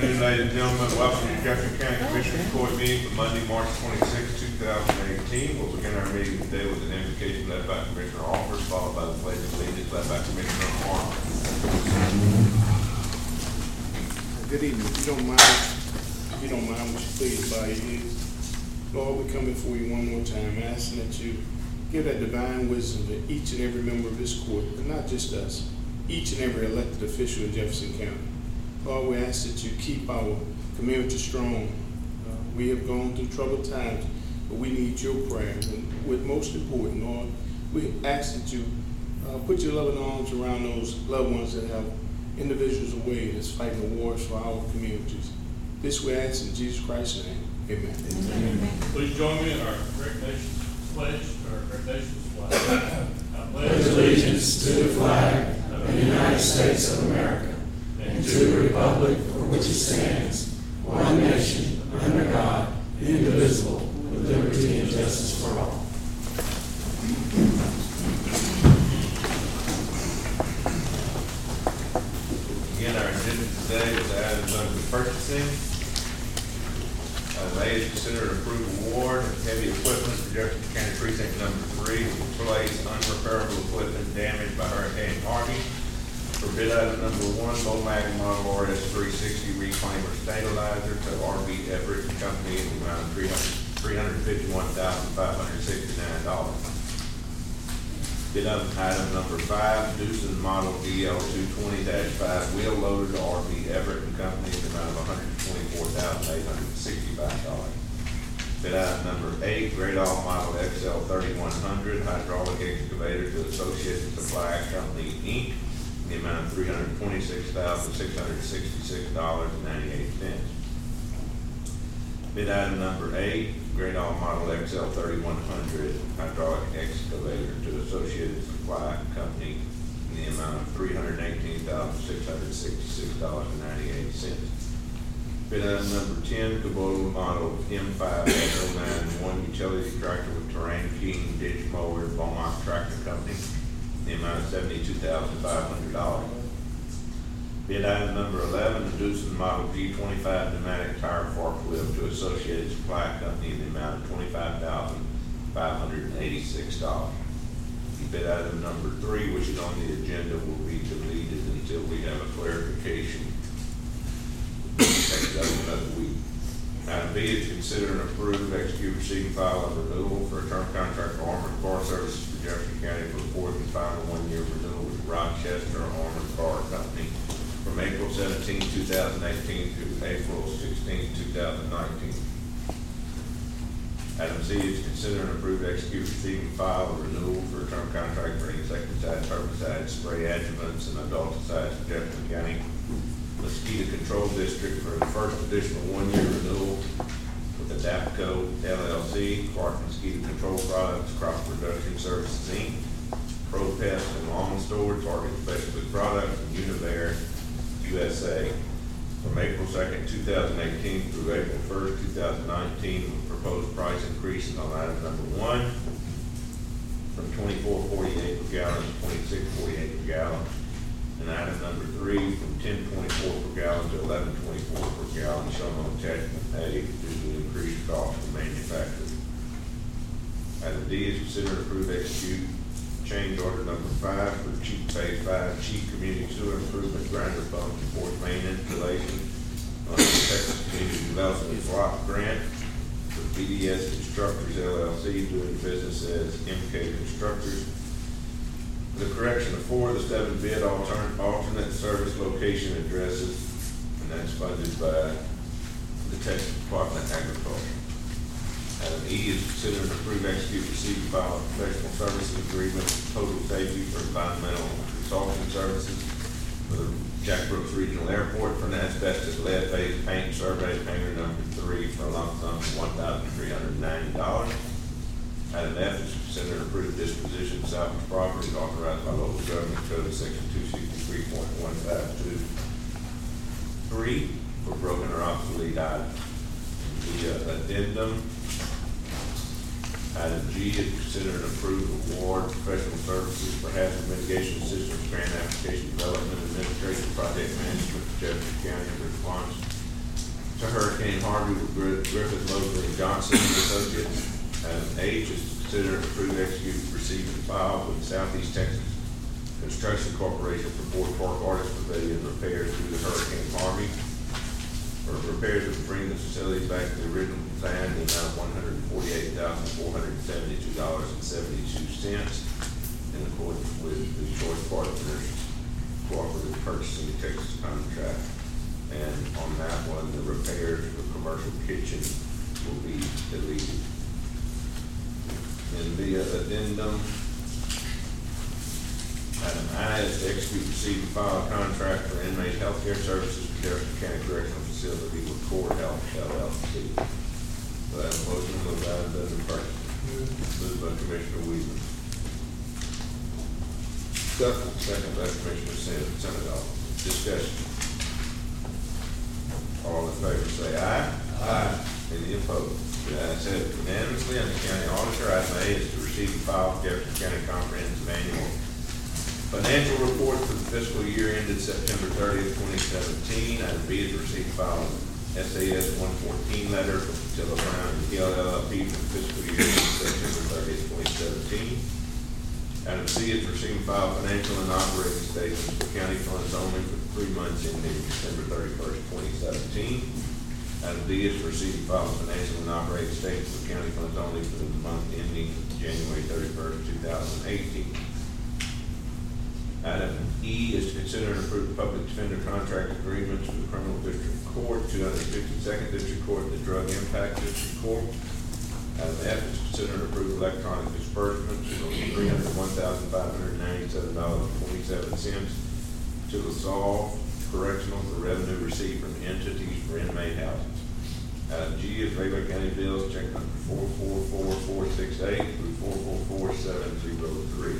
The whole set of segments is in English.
afternoon, ladies and gentlemen. Welcome to Jefferson County Commissioners Court meeting for Monday, March 26, 2018. We'll begin our meeting today with an invocation led by Commissioner Offers, followed by the pledge of allegiance led by Commissioner Arnold. Good evening. If you don't mind, would you please bow your heads? Lord, we come before you one more time, asking that you give that divine wisdom to each and every member of this court, but not just us, each and every elected official in Jefferson County. Lord, we ask that you keep our community strong. We have gone through troubled times, but we need your prayer. And with most important, Lord, we ask that you put your loving arms around those loved ones that have individuals away that's fighting the wars for our communities. This we ask in Jesus Christ's name. Amen. Amen. Please join me in our recognition pledge, or recognition flag. I Pledge allegiance to the flag of the United States of America and to the republic for which it stands, one nation, under God, indivisible, with liberty and justice for all. Again, our agenda today is items under purchasing. A, consider and approve award of heavy equipment for Jefferson County Precinct Number 3 to replace unrepairable equipment damaged by Hurricane Harvey. For bid item number 1, Bomag Model RS-360 Reclaimer Stabilizer to RB Everett and Company in the amount of $351,569. Bid item number 5, Doosan Model DL220-5 Wheel Loader to RB Everett and Company in the amount of $124,865. Bid item number 8, Great All Model XL3100 Hydraulic Excavator to Associated Supply Company, Inc. in the amount of $326,666.98. Bid item number 8, Great All Model XL3100 Hydraulic Excavator to Associated Supply Company in the amount of $318,666.98. Bid item number 10, Kubota Model M5809 utility tractor with terrain keying ditch mower, Beaumont Tractor Company in the amount of $72,500. Bid item number 11, the Doosan Model G25 pneumatic tire forklift to Associated Supply Company in the amount of $25,586. Bid item number 3, which is on the agenda, will be deleted until we have a clarification. Take it up another week. Item B is consider and approve, execute, receive, and file a renewal for a term contract for armored car services for Jefferson County for the fourth and final one-year renewal with Rochester Armored Car Company from April 17, 2018 through April 16, 2019. Item C is consider and approve, execute, receive, and file a renewal for a term contract for insecticides, herbicides, spray adjuvants, and adulticides for Jefferson County Mosquito Control District for the first additional one-year renewal with Adapco LLC, Clark Mosquito Control Products, Crop Production Services, Inc., Pro Pest and Lawn Storage, Target Specialty Products, and Univair USA from April 2nd, 2018 through April 1st, 2019, with proposed price increases on item number 1 from $24.48 per gallon to $26.48 per gallon, and item number 3 from $10.24 per gallon to $11.24 per gallon, shown on attachment A due to the increased cost of manufacturing. Item D is consider and approve, execute change order number 5 for Cheek Phase 5 Cheek Community Sewer Improvement Grinder Pump and Fourth Main Installation on the Texas Community Development Block Grant for BDS Constructors LLC, doing business as MK Constructors. The correction of 4 of the 7 bid alternate service location addresses, and that's funded by the Texas Department of Agriculture. Item E is consider and approve, execute, receive, and file a professional services agreement with Total Safety for environmental consulting services for the Jack Brooks Regional Airport for an asbestos lead phase paint survey, painter number 3 for a lump sum of $1,390. Item F is consider and approve disposition of salvage property authorized by local government code section 263.152(3) for broken or obsolete items. The addendum. Item G is consider and approve award professional services for hazard mitigation systems grant application development administration project management for Jefferson County in response to Hurricane Harvey with Griffith, Mosley, and Johnson and Associates. Item H is to consider and approve, execute, receive, and file with Southeast Texas Construction Corporation for Ford Park Artist Pavilion repairs due to Hurricane Harvey. For repairs to bring the facility back to the original design, the amount of $148,472.72 in accordance with the Choice Partners Cooperative Purchasing Texas contract. And on that one, the repairs to the commercial kitchen will be deleted. And via addendum, item I is to execute, receive, and file a contract for inmate healthcare services for Jefferson County Correctional Facility with Core Health LLC. So I have a motion to move items as a person. Moved by Commissioner Weaver. Second by Commissioner Senegal. Discussion. All in favor say aye. Aye. Any opposed? The ayes have it unanimously. And the county auditor, item A is to receive and file Jefferson County Comprehensive Annual Financial Report for the fiscal year ended September 30th, 2017. Item B is to receive and file SAS 114 letter from Patilla Brown and Hill LLP for the fiscal year ended September 30th, 2017. Item C is to receive and file financial and operating statements for county funds only for the 3 months ending December 31st, 2017. Item D is to receive and file financial and operating statements for county funds only for the month ending January 31st, 2018. Item E is to consider and approve public defender contract agreements for the Criminal District Court, 252nd District Court, and the Drug Impact District Court. Item F is to consider and approve electronic disbursements of $301,597.27 to LaSalle Correctional for revenue received from entities for inmate housing. Item G is regular county bills, check number 444468 through 444703.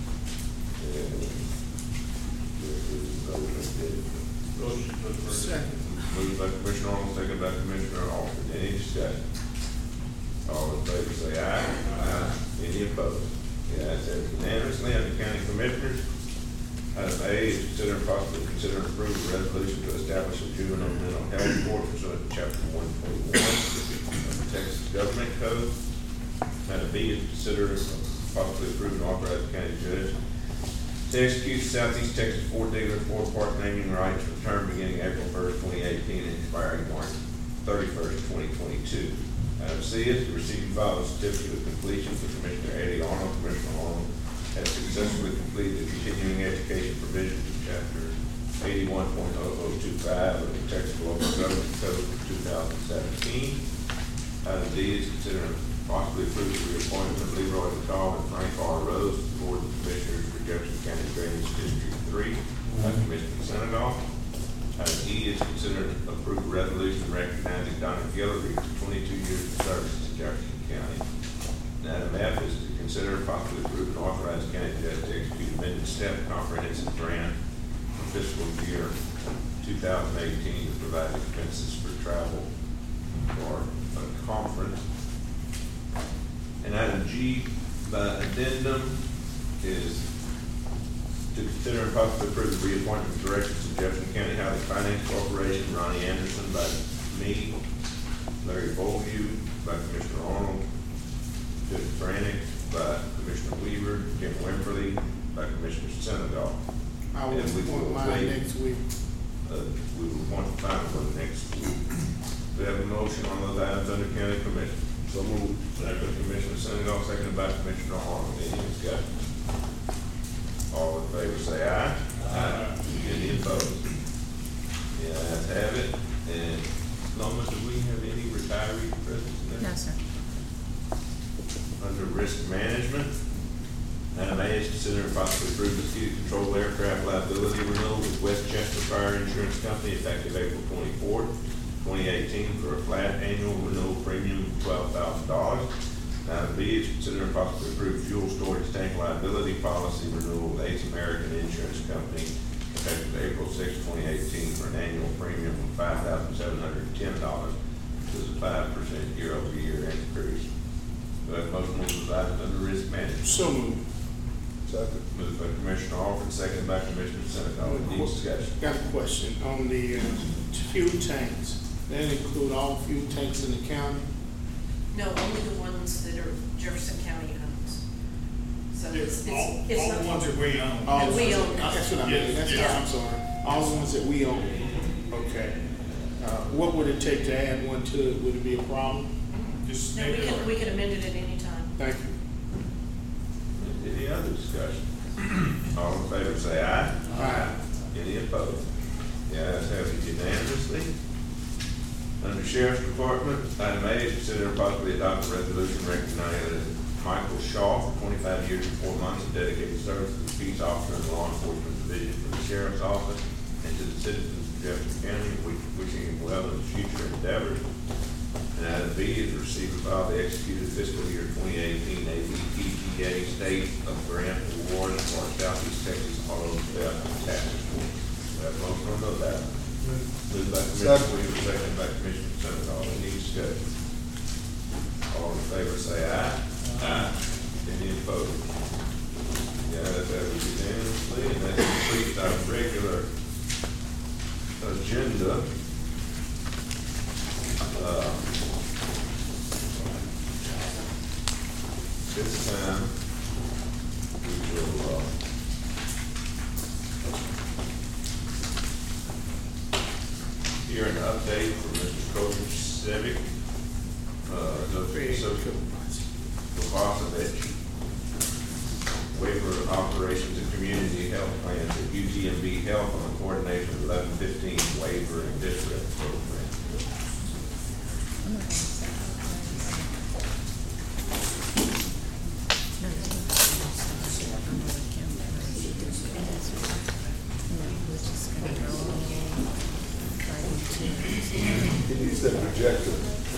Motion to approve. Second. Moved by Commissioner Arnold, second by Commissioner Alford. Any discussion? All in favor say aye. Aye. Any opposed? The ayes have it unanimously. Under County Commissioners, item A is consider and possibly consider and approve a resolution to establish a juvenile mental health court pursuant to Chapter 121 of the Texas Government Code. Item B is consider and possibly approve and authorize the county judge to execute Southeast Texas Ford Dealer Ford Park naming rights for term beginning April 1st, 2018 and expiring March 31st, 2022. Item C is to receive and file a certificate of completion for Commissioner Eddie Arnold. Commissioner Arnold has successfully completed the continuing education provisions of Chapter 81.0025 of the Texas Local Government Code for 2017. Item D is consider and possibly approve the reappointment of Leroy McCall and Frank R. Rose to the Board of Commissioners for Jefferson County Drainage District 3 by Commissioner Senegal. Item E is consider and approve a resolution recognizing Donna Guillory for 22 years of service to Jefferson County. And item F is to consider and possibly approve and authorize the county judge to execute amended step comprehensive grant for fiscal year 2018 to provide expenses for travel for a conference. And item G by addendum is to consider and possibly approve the reappointment of directors of Jefferson County Housing Finance Corporation, Ronnie Anderson by me, Larry Bolview by Commissioner Arnold, Judge Brannick by Commissioner Weaver, Jim Wimberly by Commissioner Senegal. I will appoint mine next week. We will want to find one next week. We have a motion on those items under county commission. So moved. Second by Commissioner Senegal, seconded by Commissioner Arnold. Any discussion? All in favor say aye. Aye. Any opposed? The ayes have it. And Loma, do we have any retiree present? No, sir. Under risk management, item A is consider and possibly approve mosquito control aircraft liability renewal with Westchester Fire Insurance Company effective April 24th, 2018 for a flat annual renewal premium of $12,000. Item B is consider and possibly approve fuel storage tank liability policy renewal with Ace American Insurance Company effective April 6, 2018 for an annual premium of $5,710, which is a 5% year-over-year increase. Do I have a motion on those items under risk management? So moved. Second. Moved by Commissioner Alford, seconded by Commissioner Senegal. Any discussion? Got a question on the fuel tanks. That include all fuel tanks in the county? No, only the ones that are Jefferson County owns. So it's All the not. ones that we own. All That the we ones own. That's what I mean, that's what Yeah. I'm sorry. All the ones that we own. Okay. What would it take to add one to it? Would it be a problem? Just No, we can amend it at any time. Thank you. Any other discussion? All in favor say aye. Aye. Any opposed? The ayes have it unanimously. Under Sheriff's Department, item A is consider possibly adopt a resolution recognizing Michael Shaw for 25 years and 4 months of dedicated service as a peace officer in the law enforcement division for the Sheriff's Office and to the citizens of Jefferson County, wishing him well in his future endeavors. And item B is receive and file the executed fiscal year 2018 ABPGA State of Grant Award for Southeast Texas Auto Theft Task Force. We have a motion on those items. Moved by Commissioner Williams, second by Commissioner Simmons. Any discussion? All in favor say aye. Aye. Any opposed? The ayes have it unanimously, and that completes our regular agenda. This time, we will, hear an update from Mr. Kovacevic, Kovacevic, waiver of operations and community health plans at UTMB Health on the coordination of 1115 waiver and district program. He needs that projector.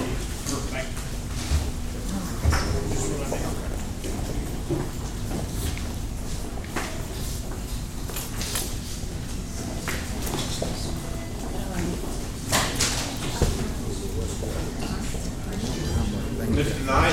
Mr. Knight?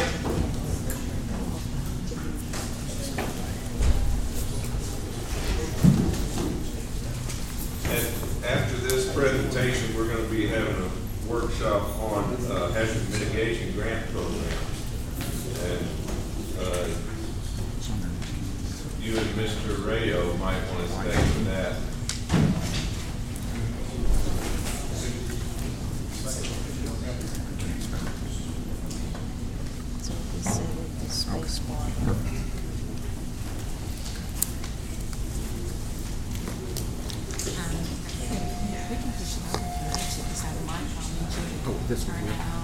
And after this presentation, we're going to be having a workshop on hazard mitigation grant program. And you and Mr. Rayo might want to stay for that. This one.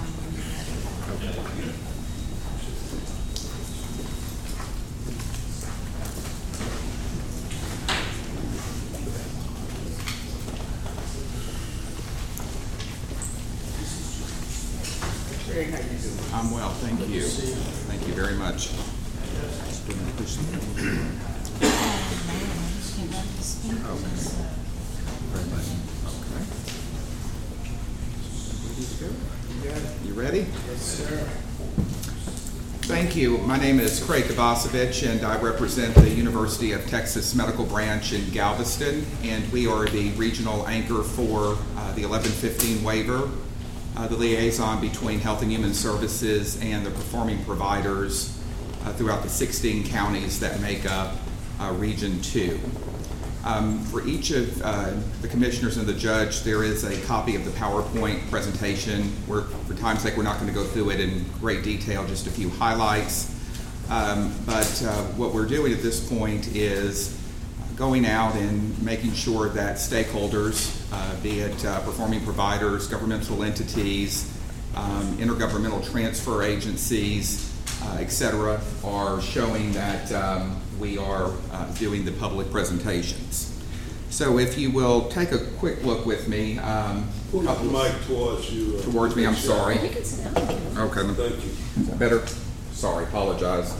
I'm well, thank you. Thank you very much. You ready? Yes, sir. Thank you. My name is Craig Kovacevic, and I represent the University of Texas Medical Branch in Galveston, and we are the regional anchor for the 1115 waiver, the liaison between Health and Human Services and the performing providers throughout the 16 counties that make up Region 2. For each of the commissioners and the judge, there is a copy of the PowerPoint presentation. For time's sake, we're not going to go through it in great detail, just a few highlights. But what we're doing at this point is going out and making sure that stakeholders, be it performing providers, governmental entities, intergovernmental transfer agencies, et cetera, are showing that we are doing the public presentations. So if you will take a quick look with me. Pull the mic towards you. Towards me, I'm sorry. We can sit down. Okay. Thank you. Better? Sorry, apologize.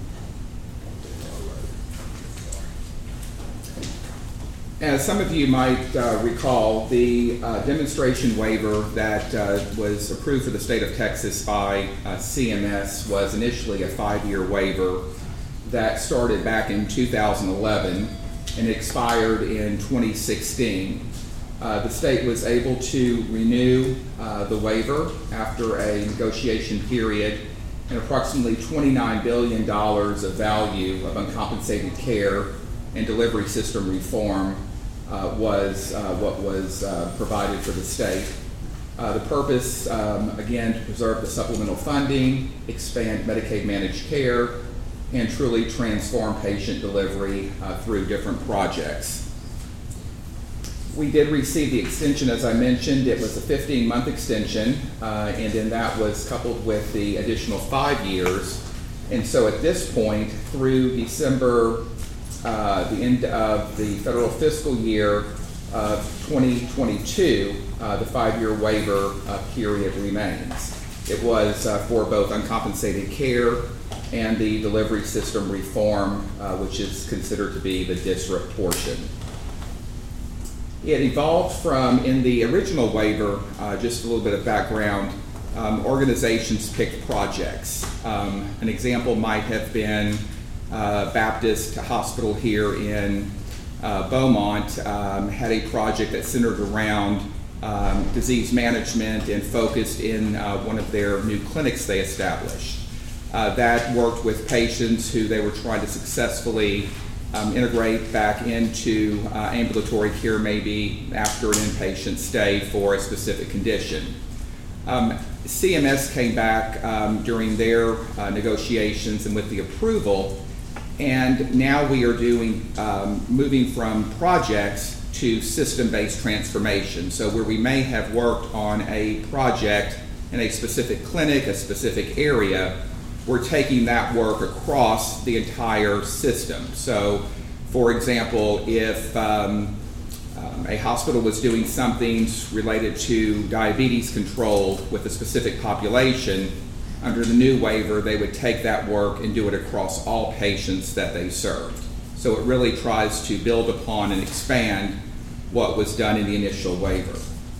As some of you might recall, the demonstration waiver that was approved for the state of Texas by CMS was initially a 5-year waiver that started back in 2011 and expired in 2016. The state was able to renew the waiver after a negotiation period, and approximately $29 billion of value of uncompensated care and delivery system reform was what was provided for the state. The purpose, again, to preserve the supplemental funding, expand Medicaid managed care, and truly transform patient delivery through different projects. We did receive the extension, as I mentioned. It was a 15-month extension, and then that was coupled with the additional 5 years. And so at this point, through December, the end of the federal fiscal year of 2022, the 5-year waiver period remains. It was for both uncompensated care and the delivery system reform, which is considered to be the DSRIP portion. It evolved from, in the original waiver, just a little bit of background, organizations picked projects. An example might have been Baptist Hospital here in Beaumont had a project that centered around disease management and focused in one of their new clinics they established. That worked with patients who they were trying to successfully integrate back into ambulatory care, maybe after an inpatient stay for a specific condition. CMS came back during their negotiations and with the approval, and now we are doing moving from projects to system-based transformation. So where we may have worked on a project in a specific clinic, a specific area, we're taking that work across the entire system. So, for example, if a hospital was doing something related to diabetes control with a specific population, under the new waiver, they would take that work and do it across all patients that they served. So it really tries to build upon and expand what was done in the initial waiver.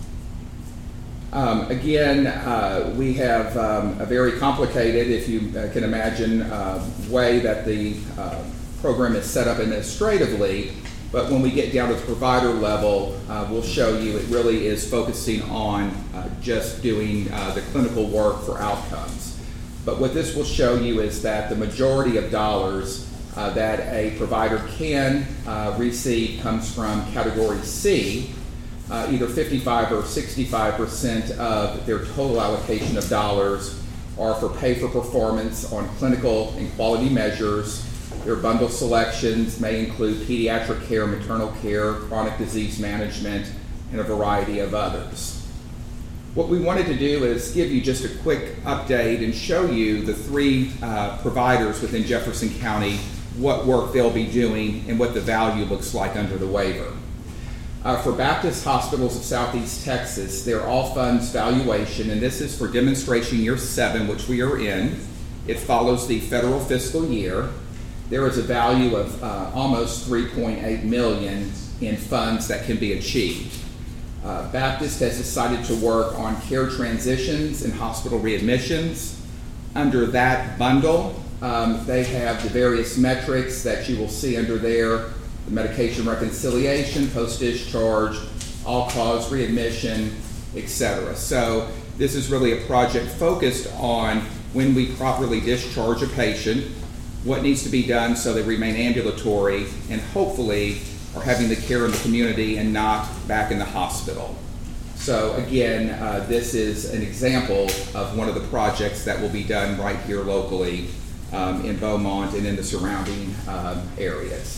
We have a very complicated, if you can imagine, way that the program is set up administratively, but when we get down to the provider level, we'll show you it really is focusing on just doing the clinical work for outcomes. But what this will show you is that the majority of dollars that a provider can receive comes from Category C. Either 55 or 65% of their total allocation of dollars are for pay for performance on clinical and quality measures. Their bundle selections may include pediatric care, maternal care, chronic disease management, and a variety of others. What we wanted to do is give you just a quick update and show you the 3 providers within Jefferson County, what work they'll be doing and what the value looks like under the waiver. For Baptist Hospitals of Southeast Texas, their all funds valuation, and this is for demonstration year 7, which we are in. It follows the federal fiscal year. There is a value of almost $3.8 million in funds that can be achieved. Baptist has decided to work on care transitions and hospital readmissions. Under that bundle, they have the various metrics that you will see under there: the medication reconciliation, post-discharge, all-cause readmission, etc. So this is really a project focused on when we properly discharge a patient, what needs to be done so they remain ambulatory and hopefully are having the care in the community and not back in the hospital. So again, this is an example of one of the projects that will be done right here locally in Beaumont and in the surrounding areas.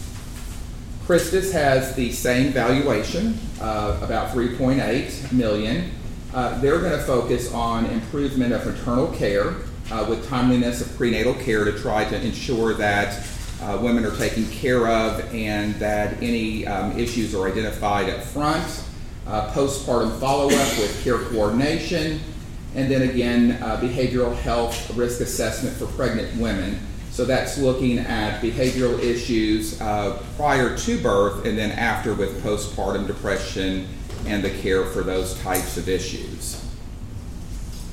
Christus has the same valuation, about $3.8 million. They're going to focus on improvement of maternal care with timeliness of prenatal care to try to ensure that women are taken care of and that any issues are identified up front, postpartum follow-up with care coordination, and then again, behavioral health risk assessment for pregnant women. So that's looking at behavioral issues prior to birth and then after with postpartum depression and the care for those types of issues.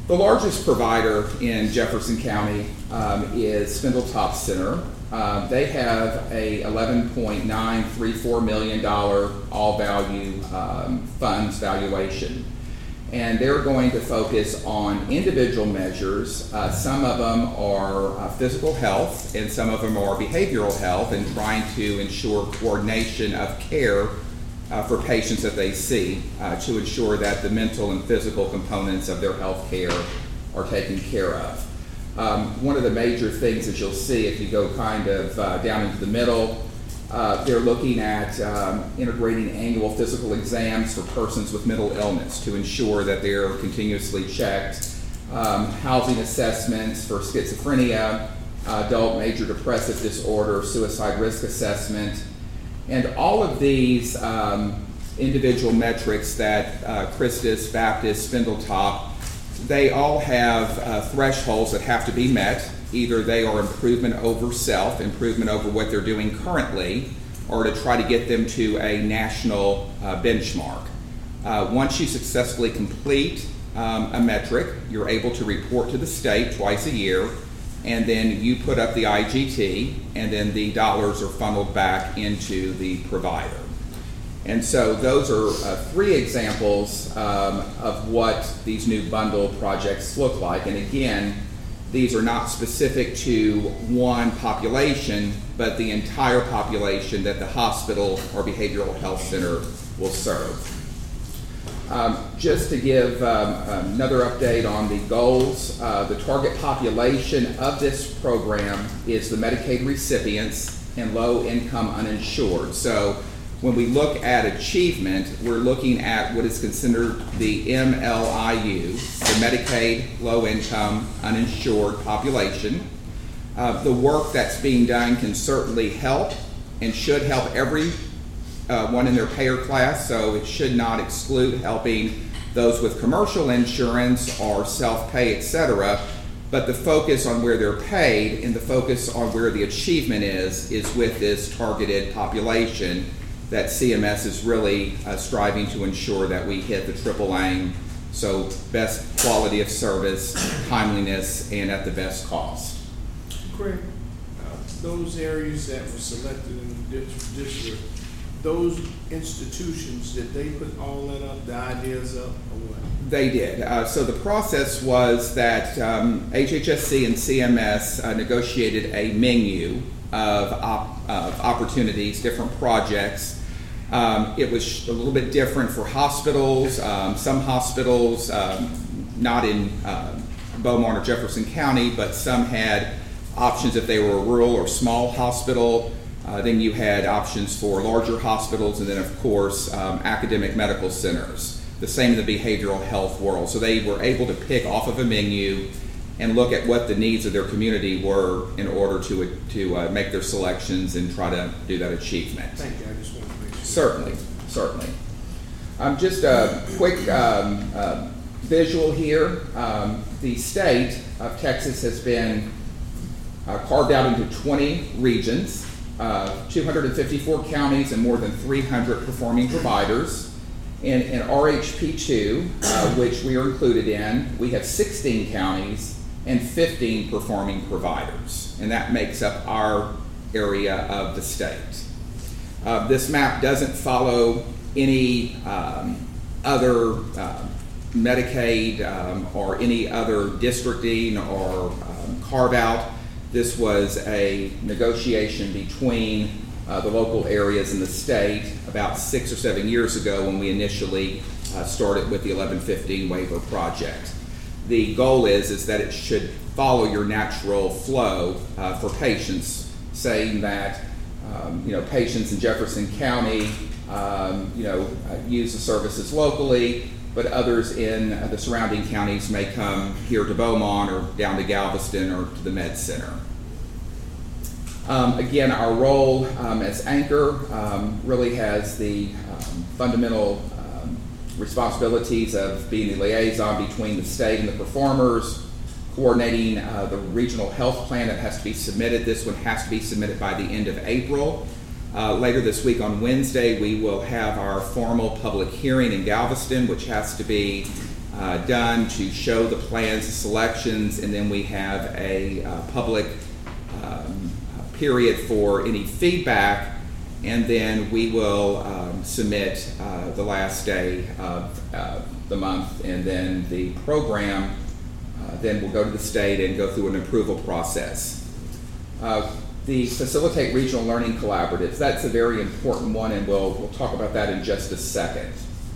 The largest provider in Jefferson County is Spindletop Center. They have a $11.934 million all-value funds valuation. And they're going to focus on individual measures. Some of them are physical health, and some of them are behavioral health, and trying to ensure coordination of care for patients that they see to ensure that the mental and physical components of their health care are taken care of. One of the major things that you'll see if you go kind of down into the middle, they're looking at integrating annual physical exams for persons with mental illness to ensure that they're continuously checked, housing assessments for schizophrenia, adult major depressive disorder, suicide risk assessment, and all of these individual metrics that Christus, Baptist, Spindletop, they all have thresholds that have to be met. Either they are improvement over self, improvement over what they're doing currently, or to try to get them to a national benchmark. Once you successfully complete a metric, you're able to report to the state twice a year, and then you put up the IGT, and then the dollars are funneled back into the provider. And so those are three examples of what these new bundle projects look like. And again, these are not specific to one population, but the entire population that the hospital or behavioral health center will serve. Just to give another update on the goals, the target population of this program is the Medicaid recipients and low-income uninsured. So when we look at achievement, we're looking at what is considered the MLIU, the Medicaid low-income uninsured population. The work that's being done can certainly help and should help every one in their payer class, so it should not exclude helping those with commercial insurance or self-pay, etc. But the focus on where they're paid and the focus on where the achievement is with this targeted population that CMS is really striving to ensure that we hit the triple aim, so best quality of service, timeliness, and at the best cost. Craig, those areas that were selected in the district, those institutions, did they put all that up, the ideas up, or what? They did. So the process was that HHSC and CMS negotiated a menu of opportunities, different projects. It was a little bit different for hospitals. Some hospitals, not in Beaumont or Jefferson County, but some had options if they were a rural or small hospital. Then you had options for larger hospitals, and then of course academic medical centers. The same in the behavioral health world. So they were able to pick off of a menu and look at what the needs of their community were in order to make their selections and try to do that achievement. Thank you. I just want to make sure. Certainly. Just a quick visual here. The state of Texas has been carved out into 20 regions, 254 counties, and more than 300 performing providers. In RHP2, which we are included in, we have 16 counties and 15 performing providers, and that makes up our area of the state. This map doesn't follow any other Medicaid or any other districting or carve out. This was a negotiation between the local areas in the state about 6 or 7 years ago when we initially started with the 1115 waiver project. The goal is that it should follow your natural flow for patients, saying that patients in Jefferson County use the services locally, but others in the surrounding counties may come here to Beaumont or down to Galveston or to the Med Center. Again, our role as anchor really has the fundamental responsibilities of being the liaison between the state and the performers, coordinating the regional health plan that has to be submitted. This one has to be submitted by the end of April. Later this week on Wednesday, we will have our formal public hearing in Galveston, which has to be done to show the plans, the selections, and then we have a public period for any feedback, and then we will submit the last day of the month, and then the program then will go to the state and go through an approval process. The Facilitate Regional Learning Collaboratives, that's a very important one, and we'll talk about that in just a second.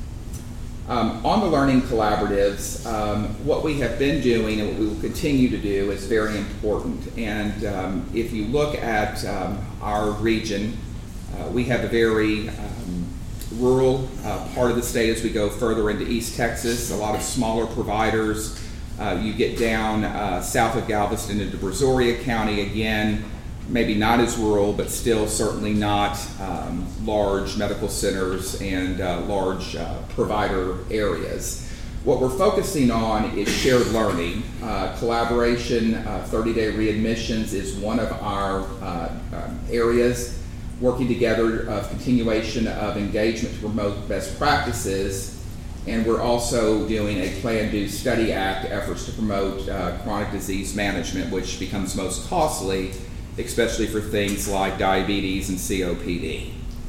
On the learning collaboratives, what we have been doing and what we will continue to do is very important. And if you look at our region, we have a very rural part of the state as we go further into East Texas, a lot of smaller providers. You get down south of Galveston into Brazoria County, again, maybe not as rural, but still certainly not large medical centers and large provider areas. What we're focusing on is shared learning. Collaboration, 30-day readmissions is one of our areas, working together of continuation of engagement to promote best practices. And we're also doing a Plan, Do, Study Act efforts to promote chronic disease management, which becomes most costly, especially for things like diabetes and COPD.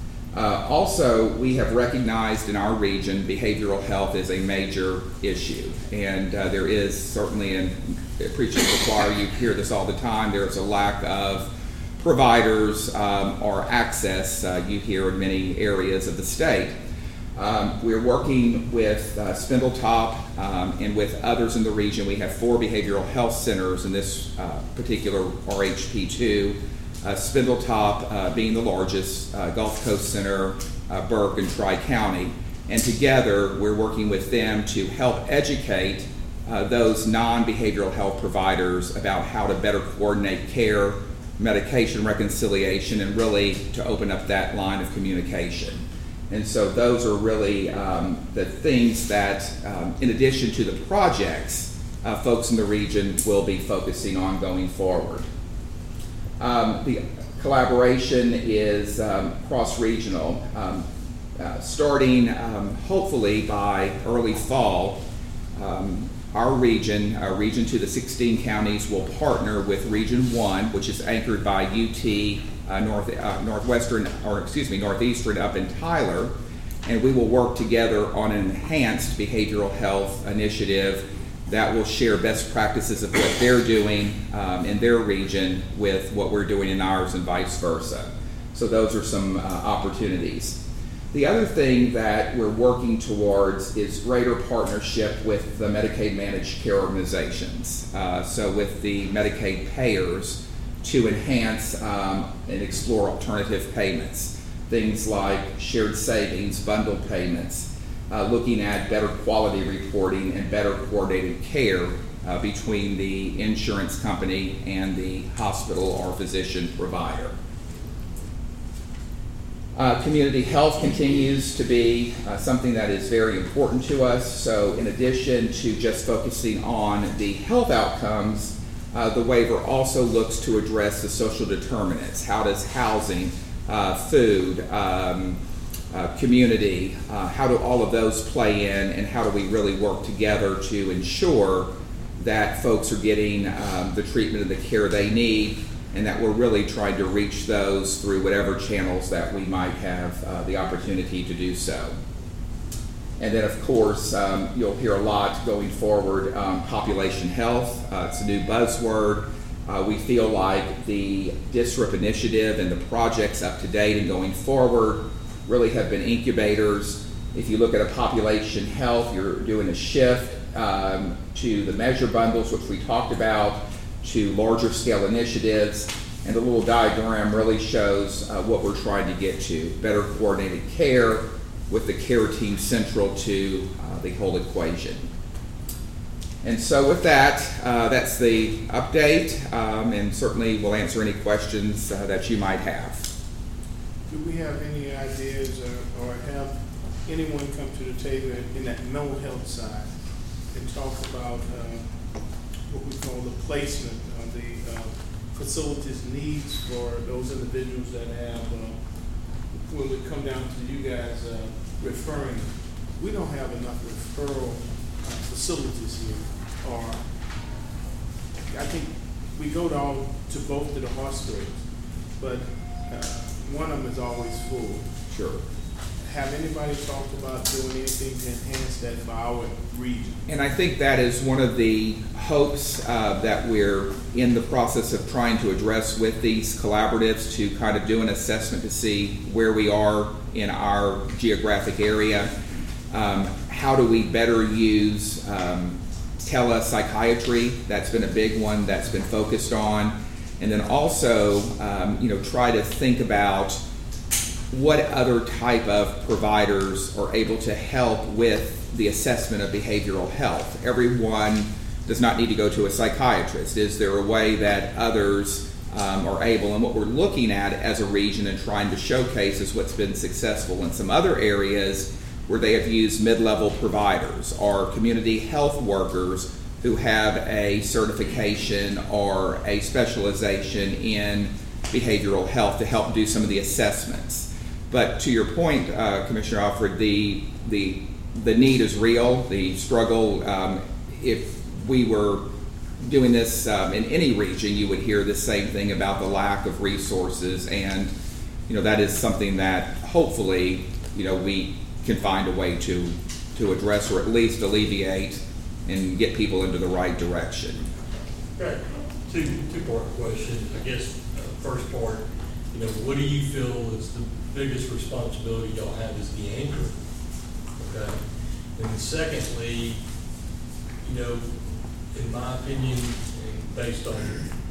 Also, we have recognized in our region behavioral health is a major issue. And there is certainly, and preaching to the choir, you hear this all the time, there's a lack of providers or access you hear in many areas of the state. We're working with Spindletop and with others in the region. We have 4 behavioral health centers in this particular RHP2, Spindletop being the largest, Gulf Coast Center, Burke, and Tri-County. And together we're working with them to help educate those non-behavioral health providers about how to better coordinate care, medication reconciliation, and really to open up that line of communication. And so those are really the things that, in addition to the projects, folks in the region will be focusing on going forward. The collaboration is cross-regional. Starting hopefully by early fall, our region to the 16 counties will partner with Region 1, which is anchored by UT Northeastern up in Tyler, and we will work together on an enhanced behavioral health initiative that will share best practices of what they're doing in their region with what we're doing in ours and vice versa. So those are some opportunities. The other thing that we're working towards is greater partnership with the Medicaid managed care organizations. So with the Medicaid payers, to enhance and explore alternative payments. Things like shared savings, bundled payments, looking at better quality reporting and better coordinated care between the insurance company and the hospital or physician provider. Community health continues to be something that is very important to us. So in addition to just focusing on the health outcomes, the waiver also looks to address the social determinants. How does housing, food, community, how do all of those play in, and how do we really work together to ensure that folks are getting the treatment and the care they need, and that we're really trying to reach those through whatever channels that we might have the opportunity to do so. And then, of course, you'll hear a lot going forward, population health. It's a new buzzword. We feel like the DSRIP initiative and the projects up to date and going forward really have been incubators. If you look at a population health, you're doing a shift to the measure bundles, which we talked about, to larger scale initiatives. And the little diagram really shows what we're trying to get to, better coordinated care, with the care team central to the whole equation. And so with that, that's the update, and certainly we'll answer any questions that you might have. Do we have any ideas or have anyone come to the table in that mental health side and talk about what we call the placement of the facilities needs for those individuals that have when we come down to you guys referring, we don't have enough referral facilities here are, I think we go to both of the hospitals, but one of them is always full. Sure. Have anybody talked about doing anything to enhance that for our region? And I think that is one of the hopes that we're in the process of trying to address with these collaboratives, to kind of do an assessment to see where we are in our geographic area. How do we better use telepsychiatry? That's been a big one that's been focused on. And then also, try to think about what other type of providers are able to help with the assessment of behavioral health. Everyone does not need to go to a psychiatrist. Is there a way that others are able? And what we're looking at as a region and trying to showcase is what's been successful in some other areas where they have used mid-level providers or community health workers who have a certification or a specialization in behavioral health to help do some of the assessments. But to your point, Commissioner Alfred, the need is real, the struggle. If we were doing this in any region, you would hear the same thing about the lack of resources, and that is something that hopefully we can find a way to address, or at least alleviate and get people into the right direction. Okay, two-part question. I guess first part, what do you feel is the biggest responsibility y'all have as the anchor? Okay, and then secondly, in my opinion, and based on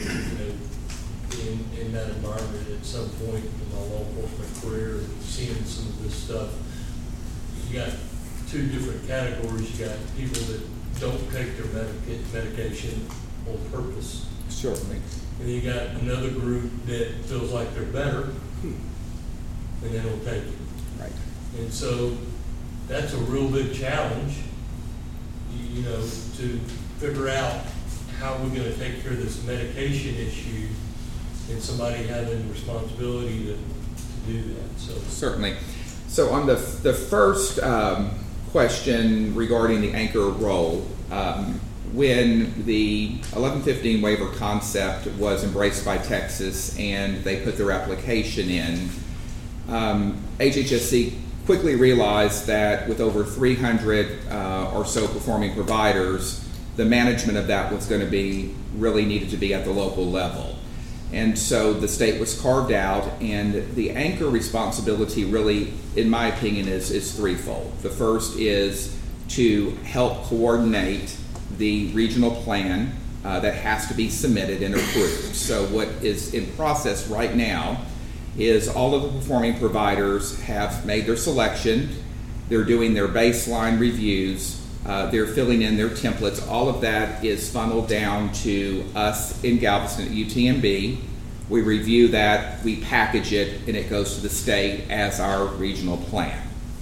in that environment at some point in my law enforcement career, seeing some of this stuff, you got two different categories. You got people that don't take their medication on purpose. Certainly. And you got another group that feels like they're better, and they don't take it. Right. And so that's a real big challenge, to figure out how we're going to take care of this medication issue and somebody having responsibility to do that. So certainly. So on the first question regarding the anchor role, when the 1115 waiver concept was embraced by Texas and they put their application in, HHSC quickly realized that with over 300 or so performing providers, the management of that was going to be really needed to be at the local level. And so the state was carved out, and the anchor responsibility really, in my opinion, is threefold. The first is to help coordinate the regional plan that has to be submitted and approved. So what is in process right now is all of the performing providers have made their selection. They're doing their baseline reviews. They're filling in their templates. All of that is funneled down to us in Galveston at UTMB. We review that, we package it, and it goes to the state as our regional plan.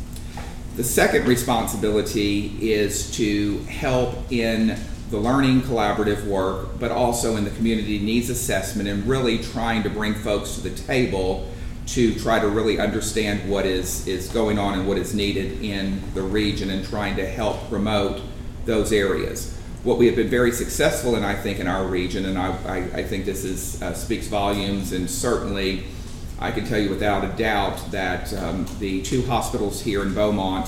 The second responsibility is to help in the learning collaborative work, but also in the community needs assessment and really trying to bring folks to the table to try to really understand what is going on and what is needed in the region and trying to help promote those areas. What we have been very successful in, I think, in our region, and I think this speaks volumes, and certainly I can tell you without a doubt that the two hospitals here in Beaumont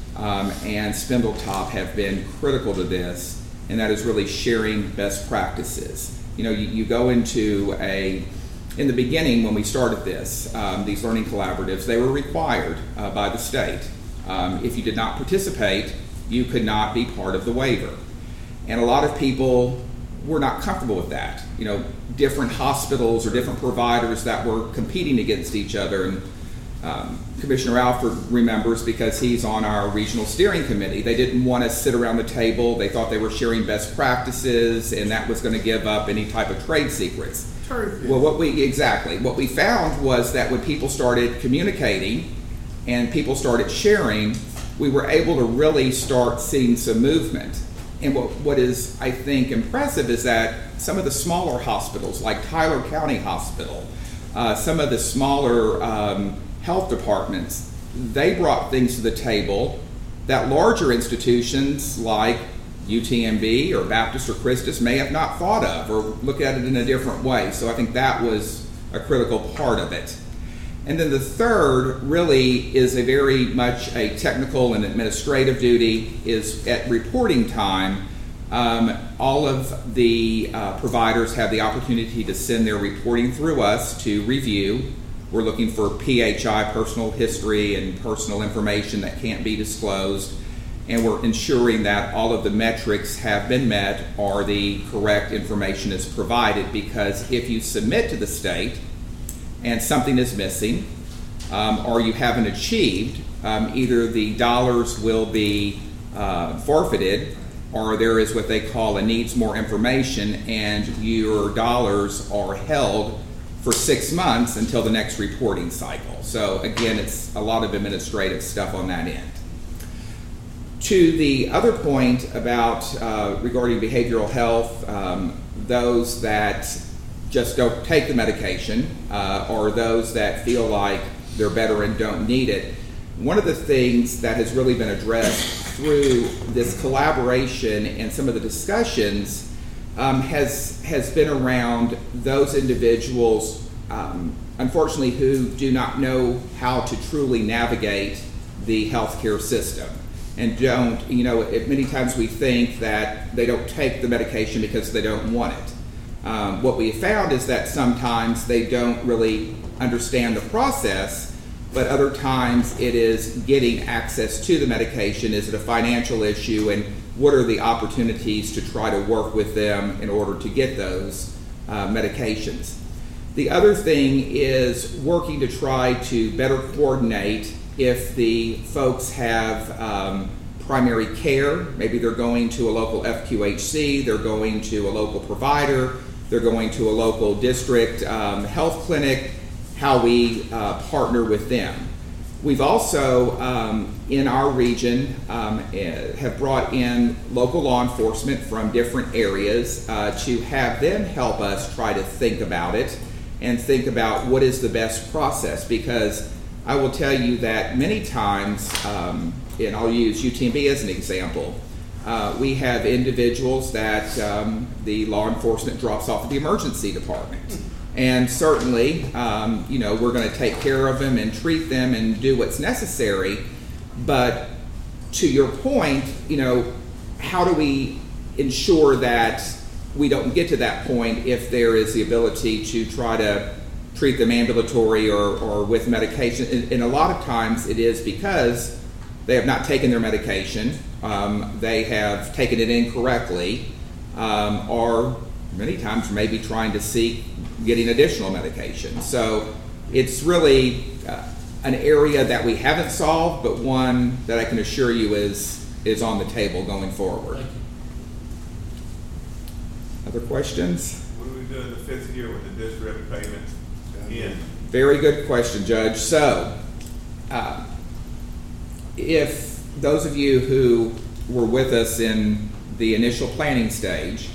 and Spindletop have been critical to this, and that is really sharing best practices. You go into in the beginning when we started this, these learning collaboratives, they were required by the state. If you did not participate, you could not be part of the waiver. And a lot of people were not comfortable with that. Different hospitals or different providers that were competing against each other. And Commissioner Alford remembers, because he's on our regional steering committee, they didn't want to sit around the table. They thought they were sharing best practices, and that was going to give up any type of trade secrets. Well, what we found was that when people started communicating and people started sharing, we were able to really start seeing some movement. And what is, I think, impressive is that some of the smaller hospitals, like Tyler County Hospital, some of the smaller health departments, they brought things to the table that larger institutions like UTMB or Baptist or Christus may have not thought of or look at it in a different way. So I think that was a critical part of it. And then the third really is a very much a technical and administrative duty, is at reporting time. All of the providers have the opportunity to send their reporting through us to review. We're looking for PHI, personal history, and personal information that can't be disclosed. And we're ensuring that all of the metrics have been met or the correct information is provided, because if you submit to the state and something is missing or you haven't achieved, either the dollars will be forfeited, or there is what they call a needs more information, and your dollars are held for 6 months until the next reporting cycle. So again, it's a lot of administrative stuff on that end. To the other point about regarding behavioral health, those that just don't take the medication or those that feel like they're better and don't need it, one of the things that has really been addressed through this collaboration and some of the discussions has been around those individuals, unfortunately, who do not know how to truly navigate the healthcare system. And don't, many times we think that they don't take the medication because they don't want it. What we found is that sometimes they don't really understand the process, but other times it is getting access to the medication. Is it a financial issue, and what are the opportunities to try to work with them in order to get those medications? The other thing is working to try to better coordinate if the folks have primary care. Maybe they're going to a local FQHC, they're going to a local provider, they're going to a local district health clinic, how we partner with them. We've also, in our region, have brought in local law enforcement from different areas to have them help us try to think about it and think about what is the best process, because I will tell you that many times, and I'll use UTMB as an example, we have individuals that the law enforcement drops off at the emergency department. And certainly, we're going to take care of them and treat them and do what's necessary. But to your point, how do we ensure that we don't get to that point if there is the ability to try to treat them ambulatory or with medication? And a lot of times it is because they have not taken their medication, they have taken it incorrectly, or many times maybe trying to seek getting additional medication. So it's really an area that we haven't solved, but one that I can assure you is on the table going forward. Thank you. Other questions? What do we do in the 5th year with the disrep payment in? Very good question, Judge. So, if those of you who were with us in the initial planning stage,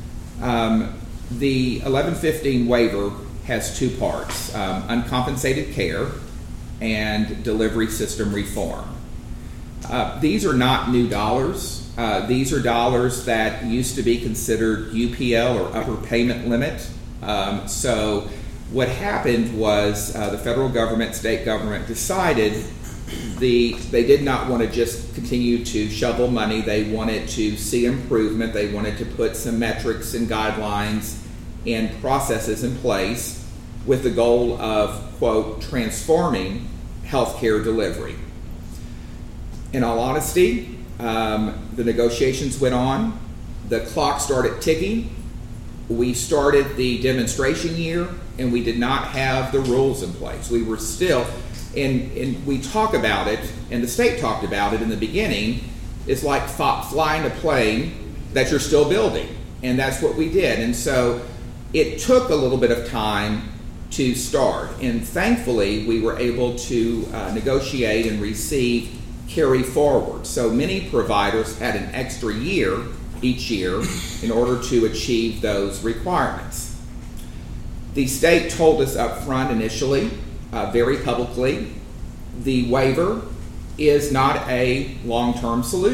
the 1115 waiver has two parts, uncompensated care and delivery system reform. These are not new dollars. These are dollars that used to be considered UPL or upper payment limit. So what happened was the federal government, state government decided they did not want to just continue to shovel money. They wanted to see improvement. They wanted to put some metrics and guidelines and processes in place with the goal of, quote, transforming healthcare delivery. In all honesty, the negotiations went on. The clock started ticking. We started the demonstration year, and we did not have the rules in place. We were still, and we talk about it, and the state talked about it in the beginning. It's like flying a plane that you're still building, and that's what we did. And so it took a little bit of time to start, and thankfully we were able to negotiate and receive carry forward. So many providers had an extra year each year in order to achieve those requirements. The state told us up front initially, very publicly, the waiver is not a long-term solution.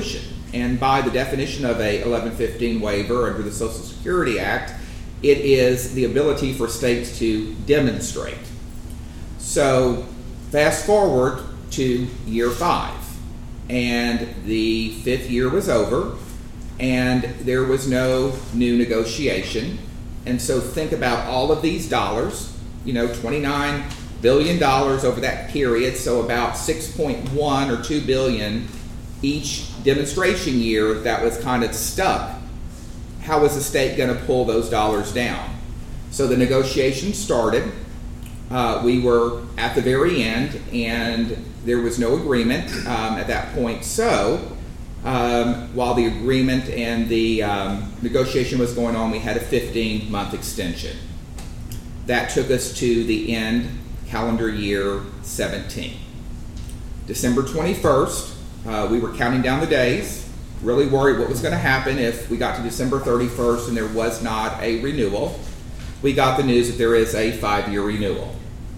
And by the definition of a 1115 waiver under the Social Security Act, it is the ability for states to demonstrate. So fast forward to year 5, and the 5th year was over, and there was no new negotiation. And so think about all of these dollars, $29 billion over that period, so about 6.1 or 2 billion each demonstration year that was kind of stuck. How was the state going to pull those dollars down? So the negotiation started. We were at the very end, and there was no agreement at that point. So while the agreement and the negotiation was going on, we had a 15-month extension. That took us to the end calendar year 17. December 21st, we were counting down the days, really worried what was going to happen if we got to December 31st and there was not a renewal. We got the news that there is a 5-year renewal.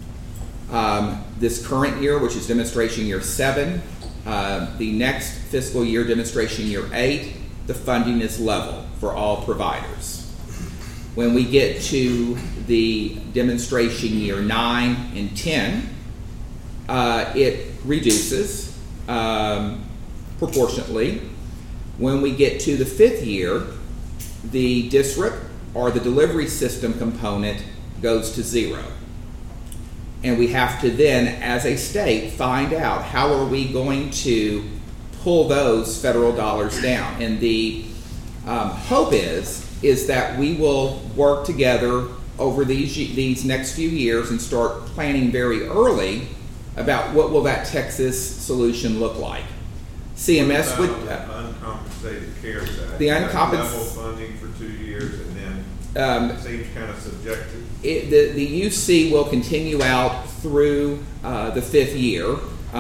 This current year, which is demonstration year 7, the next fiscal year, demonstration year 8, the funding is level for all providers. When we get to the demonstration year 9 and 10, it reduces proportionately. When we get to the 5th year, the DSRIP, or the delivery system component, goes to 0. And we have to then, as a state, find out how are we going to pull those federal dollars down. And the hope is that we will work together over these next few years and start planning very early about what will that Texas solution look like. CMS would uncompensated CARES Act. The level uncompensated funding for 2 years, and then it seems kind of subjective. The UC will continue out through the 5th year.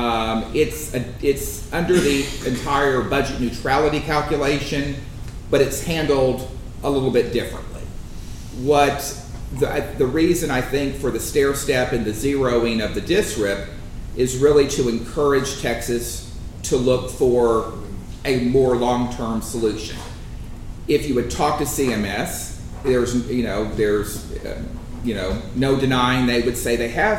It's under the entire budget neutrality calculation, but it's handled a little bit differently. What the reason I think for the stair step and the zeroing of the DSRIP is really to encourage Texas to look for a more long-term solution. If you would talk to CMS, there's no denying they would say they have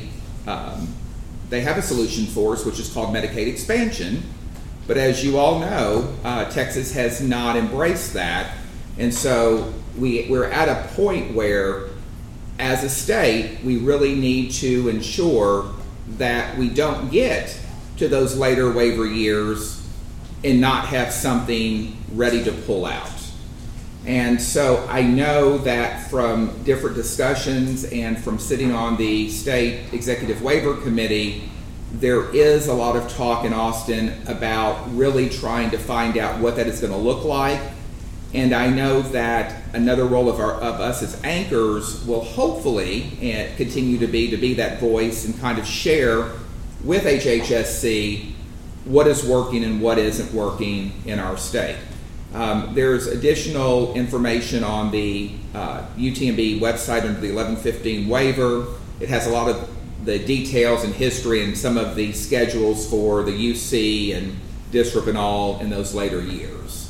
a solution for us, which is called Medicaid expansion. But as you all know, Texas has not embraced that. And so we're at a point where, as a state, we really need to ensure that we don't get to those later waiver years and not have something ready to pull out. And so I know that from different discussions and from sitting on the State Executive Waiver Committee, there is a lot of talk in Austin about really trying to find out what that is going to look like. And I know that another role of us as anchors will hopefully continue to be that voice and kind of share with HHSC what is working and what isn't working in our state. There's additional information on the UTMB website under the 1115 waiver. It has a lot of the details and history and some of the schedules for the UC and DSRIP and all in those later years.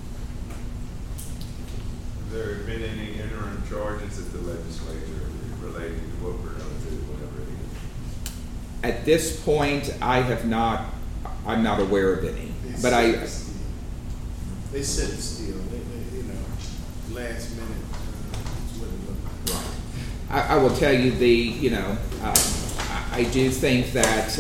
Have there been any interim charges at the legislature related to what we're going to do, whatever it is? At this point, I'm not aware of any. But They sit still, last minute, is what it looked like. I will tell you I do think that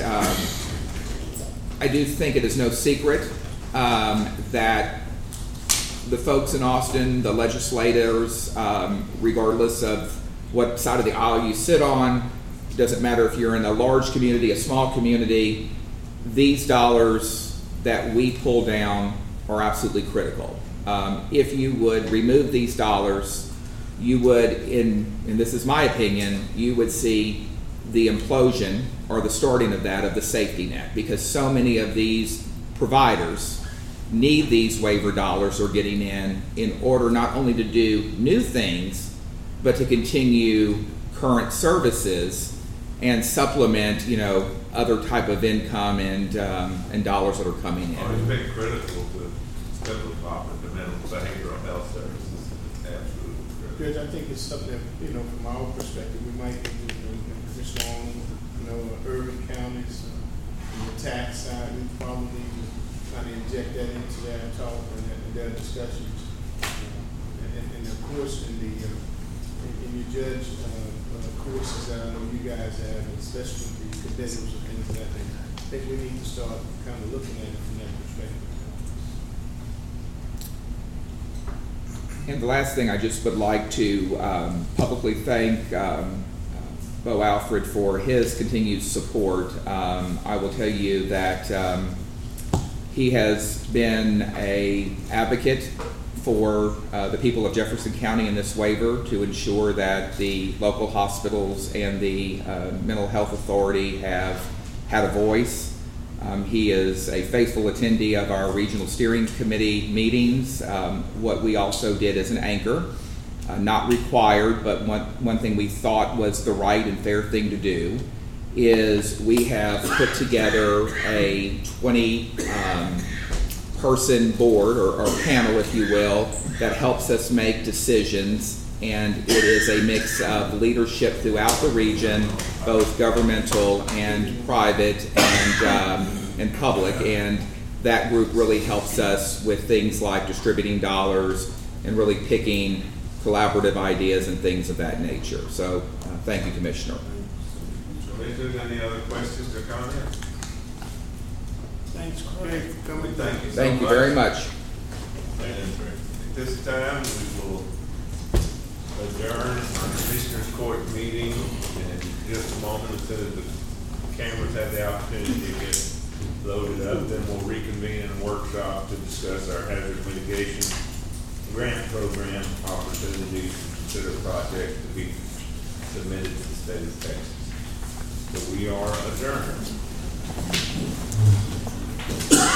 I do think it is no secret that the folks in Austin, the legislators, regardless of what side of the aisle you sit on, it doesn't matter if you're in a large community, a small community, these dollars that we pull down are absolutely critical. If you would remove these dollars, you would, and this is my opinion, you would see the implosion or the starting of that of the safety net, because so many of these providers need these waiver dollars or getting in order not only to do new things, but to continue current services and supplement, other type of income and dollars that are coming in. It's been critical to offering the mental behavioral health services. Absolutely. Judge, I think it's something that, from our perspective, we might need to, Commissioner Long, urban counties, the tax side, we probably need to kind of inject that into their talk and their discussions. And of course, in your judge courses that I know you guys have, especially the cadets and things like that, I think we need to start kind of looking at it from that perspective. And the last thing, I just would like to publicly thank Bo Alfred for his continued support. I will tell you that he has been an advocate for the people of Jefferson County in this waiver to ensure that the local hospitals and the mental health authority have had a voice. He is a faithful attendee of our regional steering committee meetings. What we also did as an anchor, not required, but one thing we thought was the right and fair thing to do, is we have put together a 20-person board or panel, if you will, that helps us make decisions. And it is a mix of leadership throughout the region, both governmental and private and public. And that group really helps us with things like distributing dollars and really picking collaborative ideas and things of that nature. So thank you, Commissioner. Commissioners, any other questions or comments? Thanks, Craig, for coming. Thank you so Thank you much. very much. And at this time, we will adjourn our Commissioners Court meeting in just a moment. As soon as the cameras have the opportunity to get loaded up, then we'll reconvene in a workshop to discuss our hazard mitigation grant program opportunities and consider projects to be submitted to the state of Texas. So we are adjourned.